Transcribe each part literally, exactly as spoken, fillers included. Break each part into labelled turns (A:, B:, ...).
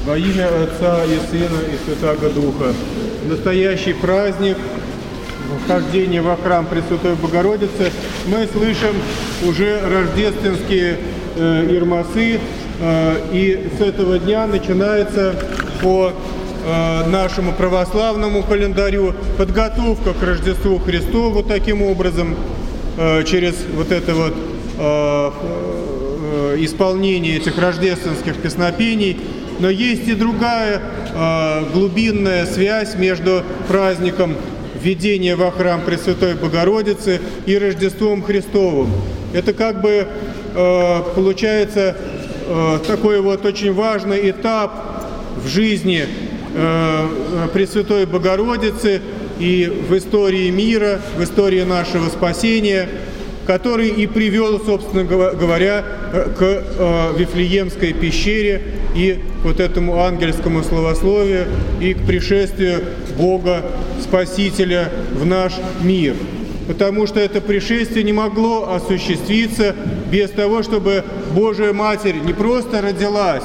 A: Во имя Отца и Сына и Святаго Духа. Настоящий праздник вхождения во храм Пресвятой Богородицы. Мы слышим уже рождественские э, ирмасы, э, и с этого дня начинается по э, нашему православному календарю подготовка к Рождеству Христову таким образом, э, через вот это вот э, э, исполнение этих рождественских песнопений. Но есть и другая э, глубинная связь между праздником введения во храм Пресвятой Богородицы и Рождеством Христовым. Это как бы э, получается э, такой вот очень важный этап в жизни э, Пресвятой Богородицы и в истории мира, в истории нашего спасения, который и привел, собственно говоря, к э, Вифлеемской пещере и вот этому ангельскому славословию и к пришествию Бога Спасителя в наш мир. Потому что это пришествие не могло осуществиться без того, чтобы Божия Матерь не просто родилась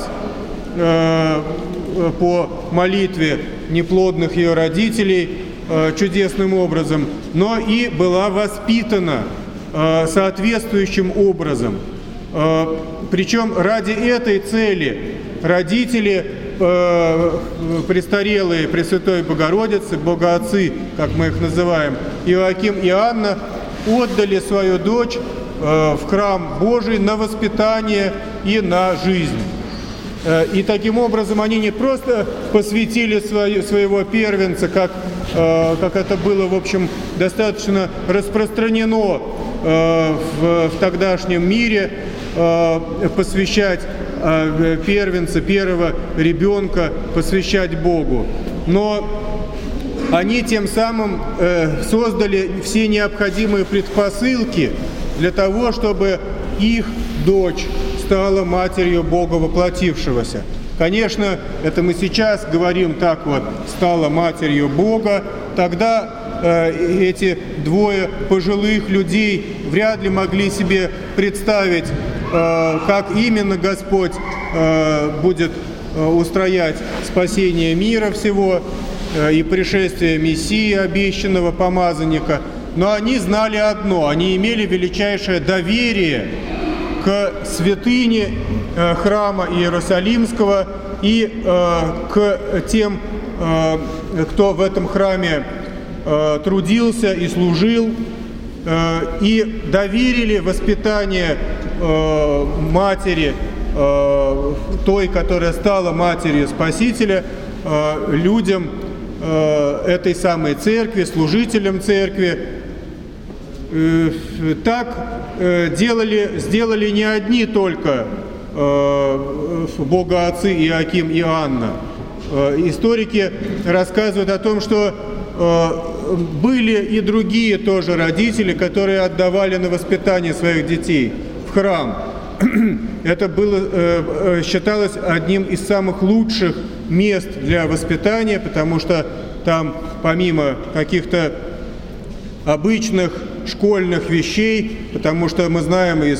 A: э, по молитве неплодных ее родителей э, чудесным образом, но и была воспитана э, соответствующим образом. Э, причем ради этой цели родители э, престарелые Пресвятой Богородицы, богоотцы, как мы их называем, Иоаким и Анна, отдали свою дочь э, в храм Божий на воспитание и на жизнь. Э, и таким образом они не просто посвятили свою, своего первенца, как, э, как это было, в общем, достаточно распространено э, в, в тогдашнем мире, э, посвящать первенца, первого ребенка посвящать Богу. Но они тем самым э, создали все необходимые предпосылки для того, чтобы их дочь стала матерью Бога воплотившегося. Конечно, это мы сейчас говорим так вот, стала матерью Бога, тогда э, эти двое пожилых людей вряд ли могли себе представить, как именно Господь будет устроять спасение мира всего и пришествие Мессии, обещанного помазанника. Но они знали одно, они имели величайшее доверие к святыне храма Иерусалимского и к тем, кто в этом храме трудился и служил, и доверили воспитание э, матери, э, той, которая стала матерью Спасителя, э, людям э, этой самой церкви, служителям церкви. Э, так э, делали, сделали не одни только э, богоотцы Иоаким и Анна. Э, историки рассказывают о том, что э, были и другие тоже родители, которые отдавали на воспитание своих детей в храм. Это было, считалось одним из самых лучших мест для воспитания, потому что там помимо каких-то обычных школьных вещей, потому что мы знаем из,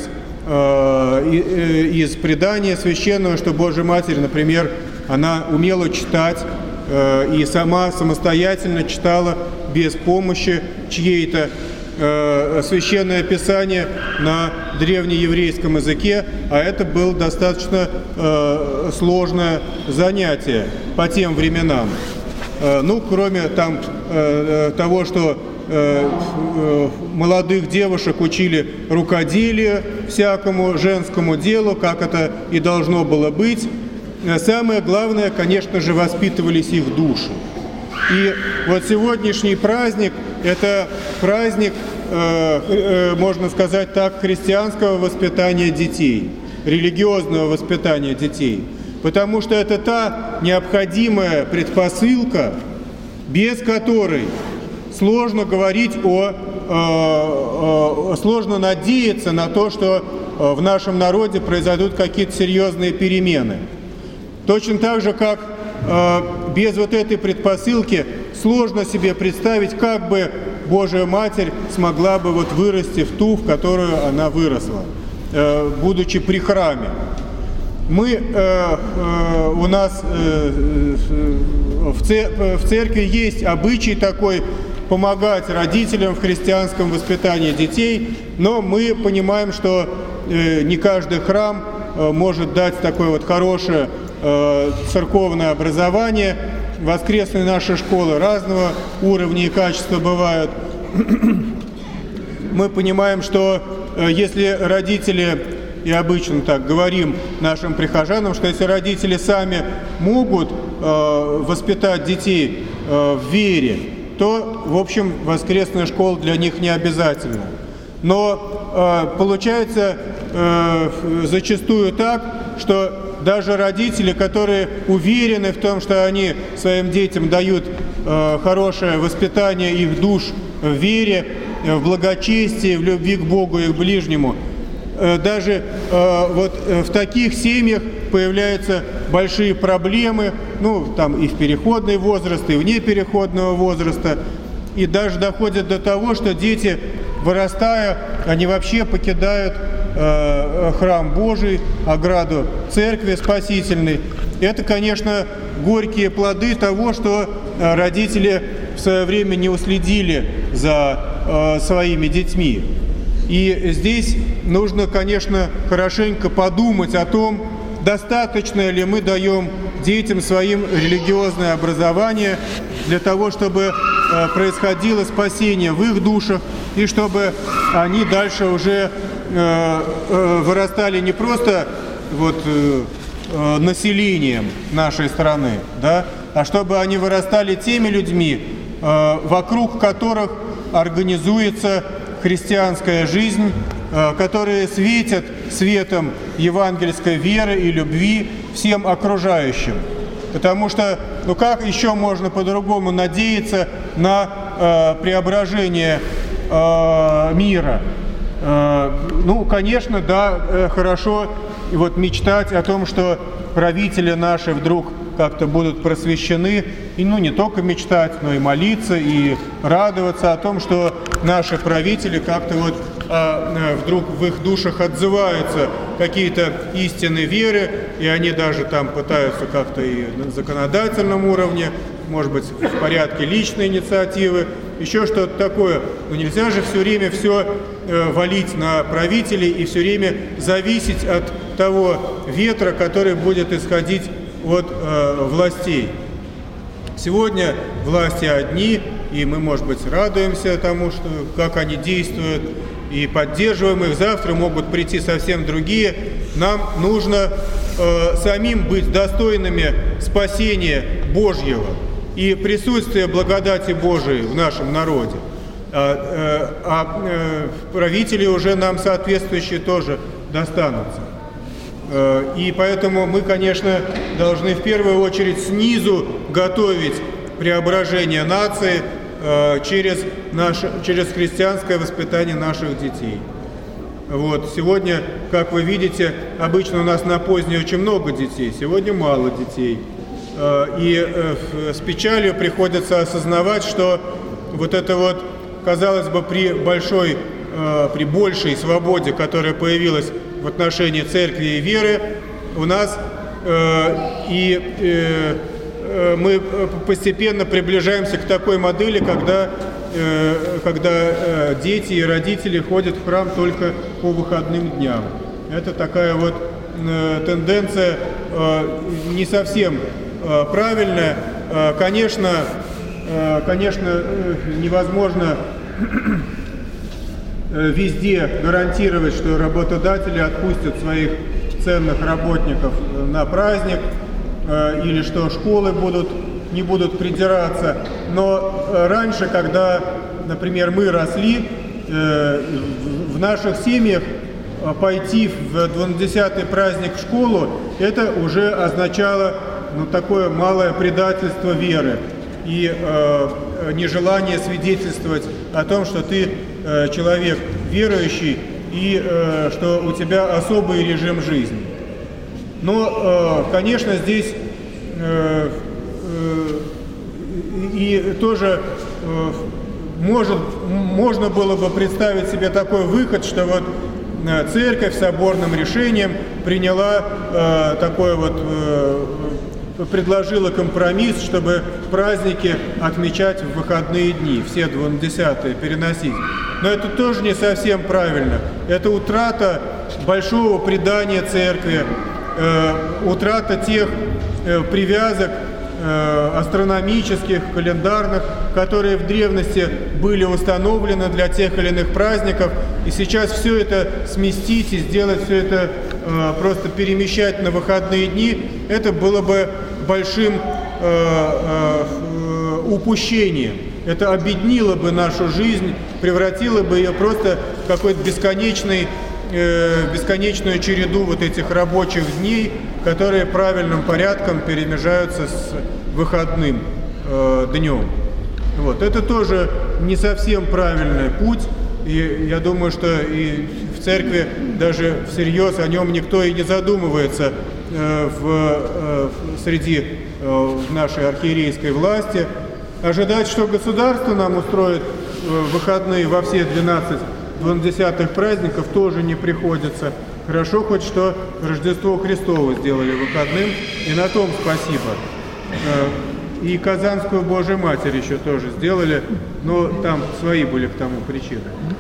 A: из предания священного, что Божья Матерь, например, она умела читать и сама самостоятельно читала без помощи чьей-то э, священное писание на древнееврейском языке, а это было достаточно э, сложное занятие по тем временам. Э, ну, кроме там э, того, что э, э, молодых девушек учили рукоделию, всякому женскому делу, как это и должно было быть. Самое главное, конечно же, воспитывались их души. И вот сегодняшний праздник – это праздник, э, э, можно сказать так, христианского воспитания детей, религиозного воспитания детей. Потому что это та необходимая предпосылка, без которой сложно говорить о, э, э, сложно надеяться на то, что в нашем народе произойдут какие-то серьезные перемены. Точно так же, как э, без вот этой предпосылки сложно себе представить, как бы Божия Матерь смогла бы вот вырасти в ту, в которую она выросла, э, будучи при храме. Мы, э, э, у нас э, в, цер- в церкви есть обычай такой помогать родителям в христианском воспитании детей, но мы понимаем, что э, не каждый храм э, может дать такое вот хорошее э, церковное образование. Воскресные наши школы разного уровня и качества бывают. Мы понимаем, что э, если родители, и обычно так говорим нашим прихожанам, что если родители сами могут э, воспитать детей э, в вере, то, в общем, воскресная школа для них не обязательна. Но э, получается э, зачастую так, что даже родители, которые уверены в том, что они своим детям дают э, хорошее воспитание их душ в вере, в благочестии, в любви к Богу и к ближнему, э, даже э, вот в таких семьях появляются большие проблемы, ну, там и в переходный возраст, и вне переходного возраста, и даже доходит до того, что дети, вырастая, они вообще покидают э, храм Божий, ограду церкви спасительной. Это, конечно, горькие плоды того, что э, родители в свое время не уследили за э, своими детьми. И здесь нужно, конечно, хорошенько подумать о том, достаточно ли мы даем детям своим религиозное образование для того, чтобы э, происходило спасение в их душах, и чтобы они дальше уже э, э, вырастали не просто вот, э, э, населением нашей страны, да, а чтобы они вырастали теми людьми, э, вокруг которых организуется христианская жизнь, э, которые светят светом евангельской веры и любви всем окружающим. Потому что, ну как еще можно по-другому надеяться на э, преображение э, мира? Э, ну, конечно, да, э, хорошо вот мечтать о том, что правители наши вдруг как-то будут просвещены, и ну не только мечтать, но и молиться, и радоваться о том, что наши правители как-то вот а, вдруг в их душах отзываются какие-то истины веры, и они даже там пытаются как-то и на законодательном уровне, может быть, в порядке личной инициативы, еще что-то такое. Но нельзя же все время все э, валить на правителей и все время зависеть от того ветра, который будет исходить от э, властей. Сегодня власти одни, и мы, может быть, радуемся тому, что, как они действуют, и поддерживаем их. Завтра могут прийти совсем другие. Нам нужно э, самим быть достойными спасения Божьего и присутствия благодати Божией в нашем народе. А, э, а э, правители уже нам соответствующие тоже достанутся. И поэтому мы, конечно, должны в первую очередь снизу готовить преображение нации э, через, наше, через христианское воспитание наших детей. Вот. Сегодня, как вы видите, обычно у нас на позднее очень много детей, сегодня мало детей. Э, и э, с печалью приходится осознавать, что вот это вот, казалось бы, при большой, э, при большей свободе, которая появилась в отношении церкви и веры, у нас э, и э, э, мы постепенно приближаемся к такой модели, когда, э, когда э, дети и родители ходят в храм только по выходным дням. Это такая вот э, тенденция э, не совсем э, правильная. Э, конечно, э, конечно, э, невозможно везде гарантировать, что работодатели отпустят своих ценных работников на праздник, э, или что школы будут, не будут придираться. Но раньше, когда, например, мы росли, э, в наших семьях пойти в двунадесятый праздник в школу, это уже означало ну, такое малое предательство веры и э, нежелание свидетельствовать о том, что ты э, человек верующий и э, что у тебя особый режим жизни. Но, э, конечно, здесь э, э, и тоже э, может, можно было бы представить себе такой выход, что вот церковь соборным решением приняла э, такой вот, э, предложила компромисс, чтобы праздники отмечать в выходные дни, все двунадесятые переносить. Но это тоже не совсем правильно. Это утрата большого предания церкви, э, утрата тех э, привязок э, астрономических, календарных, которые в древности были установлены для тех или иных праздников. И сейчас все это сместить и сделать все это э, просто перемещать на выходные дни, это было бы большим э, э, упущением. Это обеднило бы нашу жизнь, превратило бы ее просто в какой-то бесконечный, э, бесконечную череду вот этих рабочих дней, которые правильным порядком перемежаются с выходным э, днем. Вот. Это тоже не совсем правильный путь, и я думаю, что и в церкви даже всерьез о нем никто и не задумывается э, в, э, среди э, нашей архиерейской власти. Ожидать, что государство нам устроит выходные во все двенадцать двунадесятых праздников, тоже не приходится. Хорошо хоть что Рождество Христово сделали выходным, и на том спасибо. И Казанскую Божию Матерь еще тоже сделали, но там свои были к тому причины.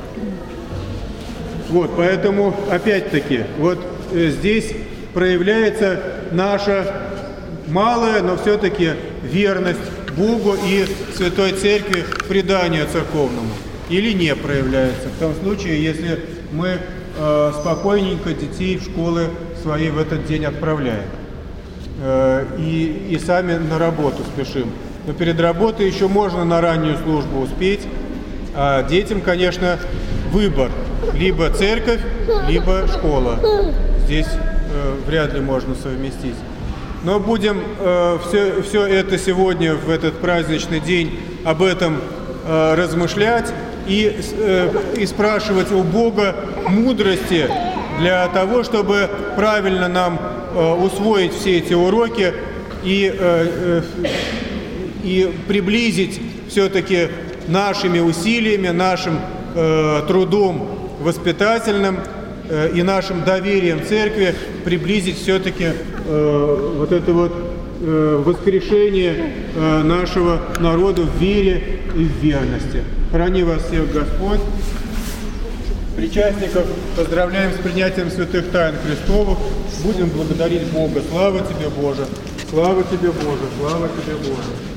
A: Вот, поэтому, опять-таки, вот здесь проявляется наша малая, но все-таки верность Богу и Святой Церкви, преданию церковному, или не проявляется, в том случае, если мы э, спокойненько детей в школы свои в этот день отправляем э, и, и сами на работу спешим. Но перед работой еще можно на раннюю службу успеть, а детям, конечно, выбор: либо церковь, либо школа. Здесь э, вряд ли можно совместить. Но будем э, все, все это сегодня, в этот праздничный день, об этом э, размышлять и, э, и спрашивать у Бога мудрости для того, чтобы правильно нам э, усвоить все эти уроки и, э, э, и приблизить все-таки нашими усилиями, нашим э, трудом воспитательным э, и нашим доверием церкви приблизить все-таки э, вот это вот э, воскрешение э, нашего народа в вере и в верности. Храни вас всех Господь. Причастников поздравляем с принятием святых тайн Христовых. Будем благодарить Бога. Слава Тебе, Боже! Слава Тебе, Боже! Слава Тебе, Боже!